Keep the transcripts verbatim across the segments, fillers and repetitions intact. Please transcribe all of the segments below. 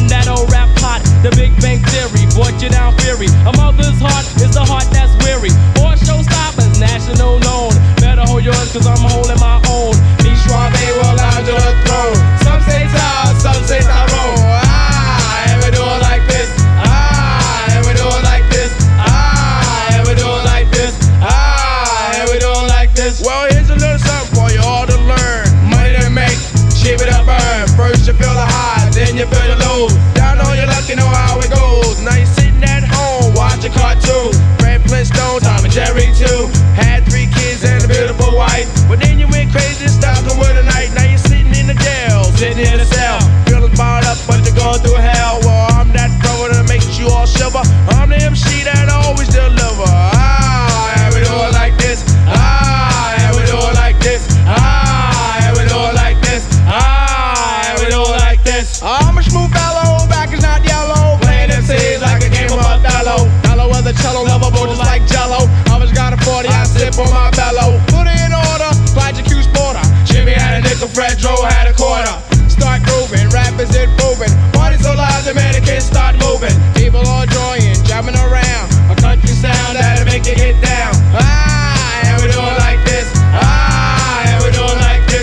that old rap pot, the Big Bang Theory, brought you down fury. A mother's heart is the heart that's weary. Or showstoppers, national known. Better hold yours, cause I'm holding my own. Me Suave will lounge on the throne. Some say Ty, some say Tyrone. Ah, and we do it like this. Ah, and we do it like this. Ah, and we do it like this. Ah, and we do it like this. Well, here's a little something for you all to learn. Money to make, shape it up, burn. First you feel the high, then you feel the low. Down on your luck, you know how it goes. Now you're sitting at home, watching cartoons. Fred Flintstone, Tom and Jerry too. Had three kids and a beautiful wife. But then you went crazy and stopped them with a night. Now you're sitting in the jail, sitting in a cell. Feeling fired up, but you're going through hell. Well, I'm that brother that makes you all shiver. I'm the M C that always deliver. Ah, and we do it like this. Ah, and we do it like this. Ah, and we do it like this. Ah, and we do it like this. I'm a smooth fellow, back is not yellow. Playing M Cs like a game of Othello. Hello, with a cello, lovable just like Jello. I was got a forty, I sip on my bellow. Put it in order, Clyde the Q Sporter. Jimmy had a nickel, Fred Dro had a quarter. Start grooving, rap is improving. Party so loud, the mannequins start moving. People all joying, jumping around. A country sound that'll make you get down. Ah, and we do it like this. Ah, and we do it like this.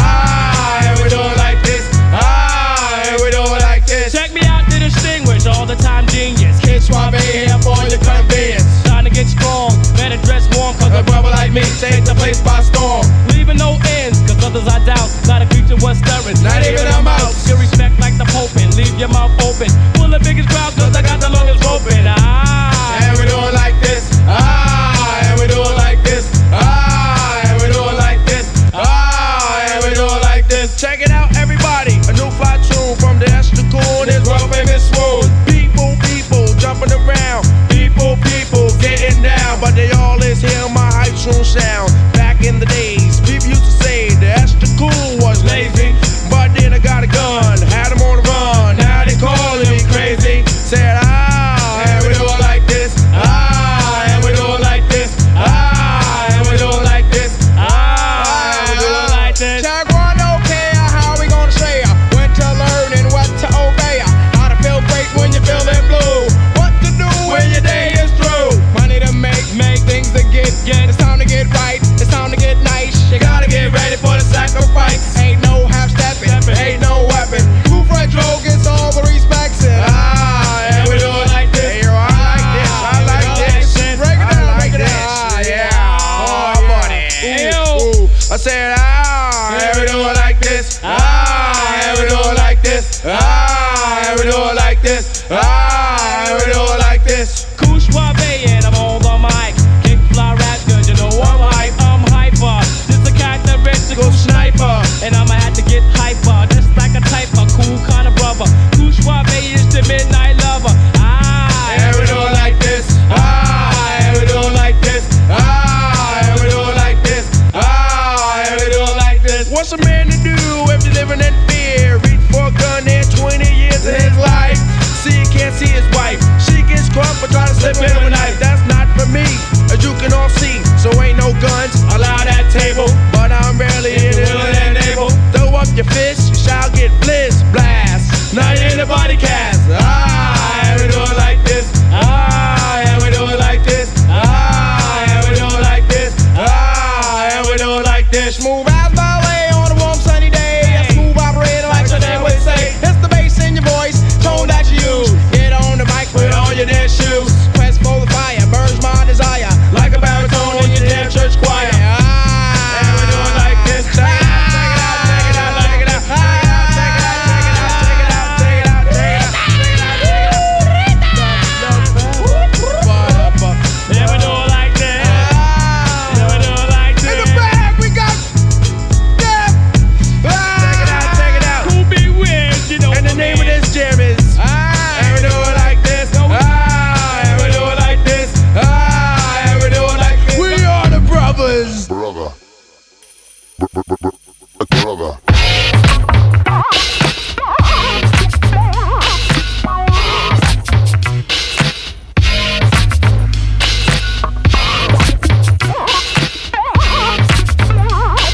Ah, and we do it like this. Ah, and we do it like this. Check me out to distinguish all the time genius. Kid Suave here for your convenience. Trying to get strong, better dress warm, cause A brother like me take the place by storm. leaving no ends, cause others I doubt. Not a creature was stirring, Not even a mouse. Your respect like the Pope and leave your mouth open. Full the biggest crowd, cause I got the longest rope in. Ah, And we do it like this. Ah, and we do it like this. Ah, and we do it like this. Ah, and we do it like this. Check it out, everybody. A new fly tune from the Esther Cool. This world famous swoon. People, people jumping around. People, people getting down. But they all is hearing my hype tune sound. Back in the days, people used to say the Esther Cool was lazy. But then I got a gun, had them on the run. Now they calling me crazy. Said, ah, and we do it like this. Ah, and we do it like this. Ah, and we do it like this. Ah, and we do it like this. Check one, okay, how we gonna say ya? When to learn and what to obey ya? How to feel great when you're feeling blue. What to do when your day is through. Money to make, make things to get, get. It's time to get right, it's time to get nice. You gotta get ready for the sacrifice. Ain't no half stepping, ain't no weapon. Who Fred Dro gets all the respects and ah, and we do it like this. Hey, yo, I like this, I like this. Break it down, break it down. Ah, yeah, oh, buddy. Ooh, ooh. I said ah, and we do it like this. Ah, and we do it like this. Ah, and we do it like this. Ah, and we do it like this. Cool Suave and I'm on the mic. Kick fly rap, cause you know I'm hype, I'm hyper. Just a characteristic Go sniper. and I'ma have to get hyper. Just like a type of cool kind of brother. Cool Suave is the midnight lover. Ah, And we do it like this. Ah, and we do it like this. Ah, and we do it like this. Ah, and we do it like this. What's a man to do if you're living in fear? Reach for a gun and twenty years of his life. See, he can't see his wife. She